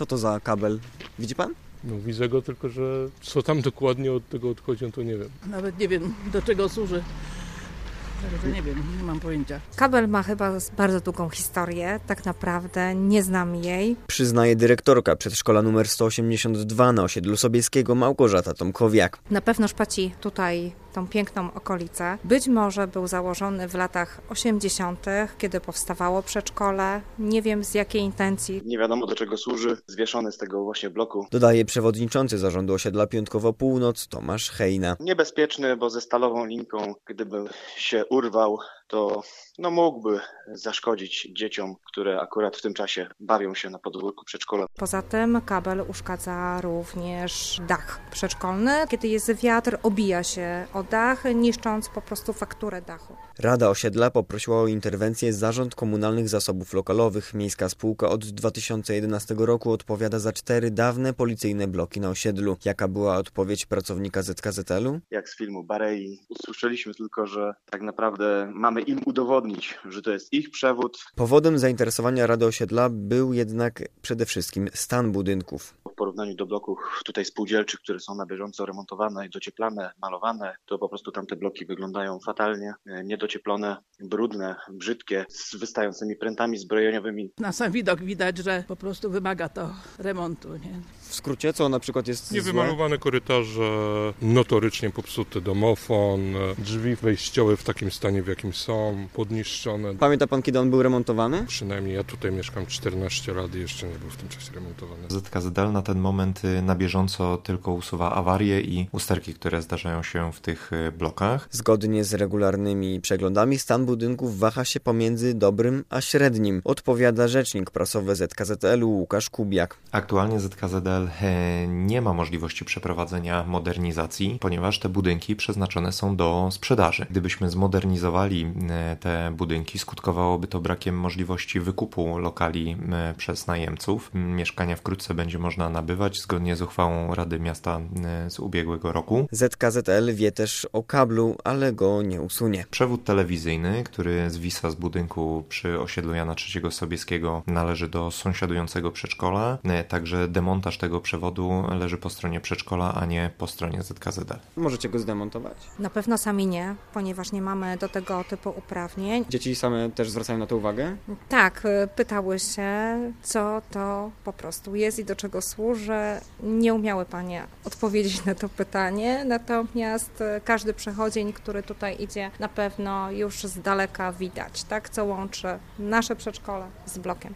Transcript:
Co to za kabel? Widzi pan? No widzę go, tylko że co tam dokładnie od tego odchodzi, to nie wiem. Nawet nie wiem, do czego służy. Także nie wiem, nie mam pojęcia. Kabel ma chyba bardzo długą historię, tak naprawdę nie znam jej. Przyznaje dyrektorka przedszkola nr 182 na osiedlu Sobieskiego Małgorzata Tomkowiak. Na pewno szpaci tutaj tą piękną okolicę. Być może był założony w latach 80., kiedy powstawało przedszkole. Nie wiem z jakiej intencji. Nie wiadomo do czego służy, zwieszony z tego właśnie bloku. Dodaje przewodniczący zarządu osiedla Piątkowo Północ Tomasz Hejna. Niebezpieczny, bo ze stalową linką, gdyby się urwał, to mógłby zaszkodzić dzieciom, które akurat w tym czasie bawią się na podwórku przedszkola. Poza tym kabel uszkadza również dach przedszkolny. Kiedy jest wiatr, obija się o dach, niszcząc po prostu fakturę dachu. Rada osiedla poprosiła o interwencję Zarząd Komunalnych Zasobów Lokalowych. Miejska spółka od 2011 roku odpowiada za 4 dawne policyjne bloki na osiedlu. Jaka była odpowiedź pracownika ZKZL-u? Jak z filmu Barei, usłyszeliśmy tylko, że tak naprawdę mamy im udowodnić, że to jest ich przewód. Powodem zainteresowania Rady Osiedla był jednak przede wszystkim stan budynków. W porównaniu do bloków tutaj spółdzielczych, które są na bieżąco remontowane i docieplane, malowane, to po prostu tamte bloki wyglądają fatalnie, niedocieplone, brudne, brzydkie, z wystającymi prętami zbrojeniowymi. Na sam widok widać, że po prostu wymaga to remontu. Nie? W skrócie, co na przykład jest złe? Niewymalowane korytarze, notorycznie popsuty domofon, drzwi wejściowe w takim stanie, w jakim są, podniszczone. Pamięta pan, kiedy on był remontowany? Przynajmniej ja tutaj mieszkam 14 lat i jeszcze nie był w tym czasie remontowany. ZKZL na ten moment na bieżąco tylko usuwa awarie i usterki, które zdarzają się w tych blokach. Zgodnie z regularnymi przeglądami stan budynków waha się pomiędzy dobrym a średnim, odpowiada rzecznik prasowy ZKZL-u Łukasz Kubiak. Aktualnie ZKZL nie ma możliwości przeprowadzenia modernizacji, ponieważ te budynki przeznaczone są do sprzedaży. Gdybyśmy zmodernizowali te budynki, skutkowałoby to brakiem możliwości wykupu lokali przez najemców. Mieszkania wkrótce będzie można nabywać zgodnie z uchwałą Rady Miasta z ubiegłego roku. ZKZL wie też o kablu, ale go nie usunie. Przewód telewizyjny, który zwisa z budynku przy osiedlu Jana III Sobieskiego, należy do sąsiadującego przedszkola, także demontaż tego przewodu leży po stronie przedszkola, a nie po stronie ZKZL. Możecie go zdemontować? Na pewno sami nie, ponieważ nie mamy do tego typu uprawnień. Dzieci same też zwracają na to uwagę? Tak, pytały się, co to po prostu jest i do czego służy. Nie umiały panie odpowiedzieć na to pytanie, natomiast każdy przechodzień, który tutaj idzie, na pewno już z daleka widać, tak, co łączy nasze przedszkole z blokiem.